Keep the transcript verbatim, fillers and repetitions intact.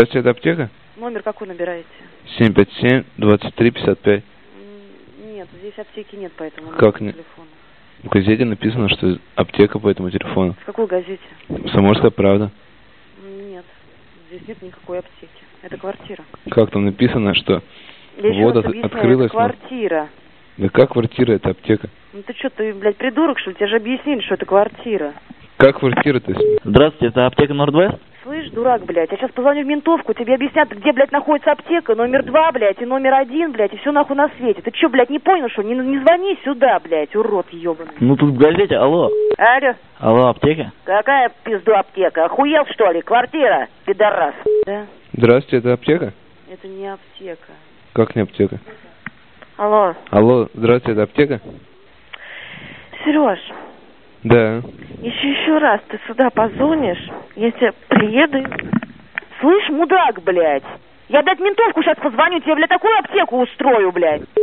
Здравствуйте, это аптека? Номер какой набираете? семь пять семь двадцать три пятьдесят пять. Нет, здесь аптеки нет по этому Как номеру нет? телефона. В газете написано, что аптека по этому телефону. В какой газете? Самарская правда. Нет, здесь нет никакой аптеки. Это квартира. Как там написано, что Я еще вот раз от- объясняю, открылась... это квартира. Да как квартира, это аптека? Ну ты что, ты, блядь, придурок, что ли? Тебе же объяснили, что это квартира. Как квартира-то? Здравствуйте, это аптека Нордвест? Слышь, дурак, блядь, я сейчас позвоню в ментовку, тебе объяснят, где, блядь, находится аптека, номер два, блядь, и номер один, блядь, и все нахуй на свете. Ты что, блядь, не понял, что? Не, не звони сюда, блядь, урод ебаный. Ну тут в газете, алло. Алло, Алло, аптека? какая пизду аптека? Охуел, что ли? Квартира, пидорас. Да, Здравствуйте, это аптека? это не аптека. Как не аптека? Алло, Алло, здравствуйте, это аптека? Сереж, Да. еще еще раз ты сюда позвонишь, я тебе приеду. Слышь, мудак, блядь, я, блядь, ментовку сейчас позвоню, тебе, блядь, такую аптеку устрою, блядь.